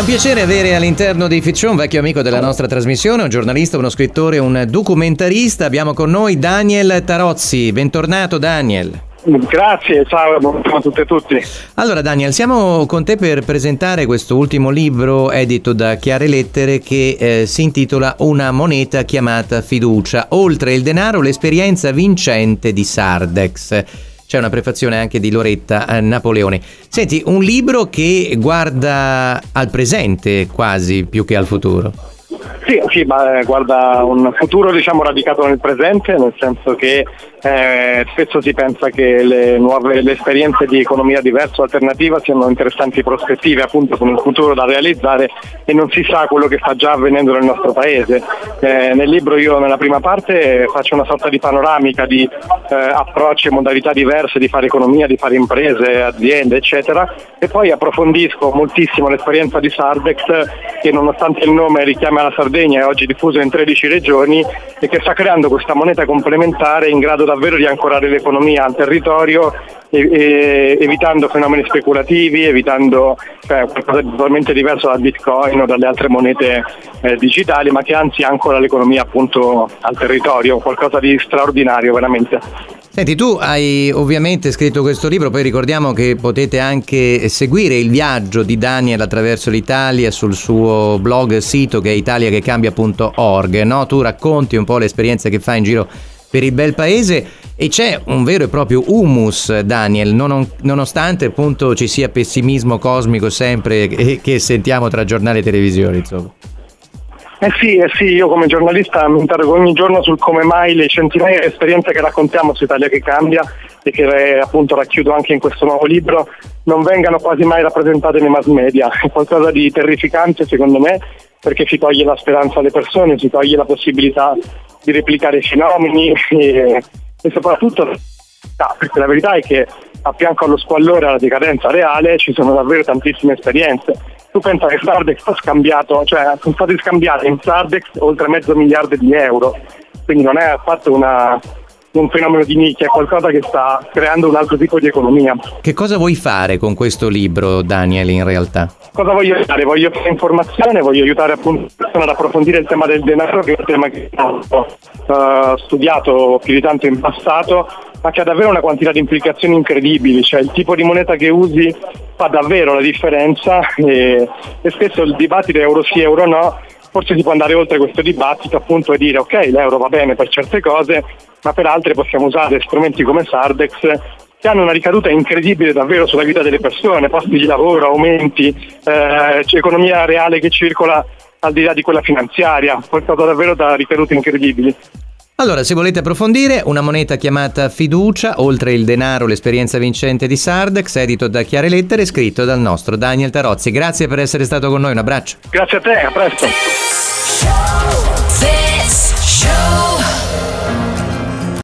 un piacere avere all'interno di Fit Show un vecchio amico della nostra trasmissione, un giornalista, uno scrittore, un documentarista. Abbiamo con noi Daniel Tarozzi. Bentornato Daniel. Grazie, ciao a tutte e tutti. Allora Daniel, siamo con te per presentare questo ultimo libro edito da Chiare Lettere che si intitola Una moneta chiamata fiducia, oltre il denaro l'esperienza vincente di Sardex. C'è una prefazione anche di Loretta Napoleoni. Senti, un libro che guarda al presente quasi più che al futuro. Sì, ma guarda un futuro radicato nel presente, nel senso che spesso si pensa che le esperienze di economia diversa o alternativa siano interessanti prospettive appunto con un futuro da realizzare e non si sa quello che sta già avvenendo nel nostro paese. Nel libro io nella prima parte faccio una sorta di panoramica di approcci e modalità diverse di fare economia, di fare imprese, aziende eccetera, e poi approfondisco moltissimo l'esperienza di Sardex che nonostante il nome richiama la Sardegna è oggi diffuso in 13 regioni e che sta creando questa moneta complementare in grado davvero di ancorare l'economia al territorio evitando fenomeni speculativi, evitando qualcosa di totalmente diverso dal Bitcoin o dalle altre monete digitali, ma che anzi ancora l'economia appunto al territorio, qualcosa di straordinario veramente. Senti, tu hai ovviamente scritto questo libro, poi ricordiamo che potete anche seguire il viaggio di Daniel attraverso l'Italia sul suo blog sito che è italiachecambia.org, no? Tu racconti un po' l'esperienza che fa in giro per il bel paese e c'è un vero e proprio humus, Daniel, nonostante appunto ci sia pessimismo cosmico sempre che sentiamo tra giornali e televisione, insomma. Sì, io come giornalista mi interrogo ogni giorno sul come mai le centinaia di esperienze che raccontiamo su Italia che cambia e che appunto racchiudo anche in questo nuovo libro non vengano quasi mai rappresentate nei mass media. È qualcosa di terrificante secondo me, perché si toglie la speranza alle persone, si toglie la possibilità di replicare i fenomeni e soprattutto perché la verità è che a fianco allo squallore e alla decadenza reale ci sono davvero tantissime esperienze. Tu pensa che Sardex ha scambiato, sono stati scambiati in Sardex oltre $500 miliardi, quindi non è affatto un fenomeno di nicchia, è qualcosa che sta creando un altro tipo di economia. Che cosa vuoi fare con questo libro, Daniel, in realtà? Cosa voglio fare? Voglio fare informazione, voglio aiutare appunto le persone ad approfondire il tema del denaro, che è un tema che ho studiato più di tanto in passato, ma che ha davvero una quantità di implicazioni incredibili, cioè il tipo di moneta che usi fa davvero la differenza e spesso il dibattito euro sì, euro no, forse si può andare oltre questo dibattito appunto e dire ok, l'euro va bene per certe cose, ma per altre possiamo usare strumenti come Sardex che hanno una ricaduta incredibile davvero sulla vita delle persone, posti di lavoro, aumenti, economia reale che circola al di là di quella finanziaria, qualcosa davvero da ricadute incredibili. Allora, se volete approfondire, Una moneta chiamata fiducia, oltre il denaro l'esperienza vincente di Sardex, edito da Chiare Lettere, scritto dal nostro Daniel Tarozzi. Grazie per essere stato con noi, un abbraccio. Grazie a te, a presto.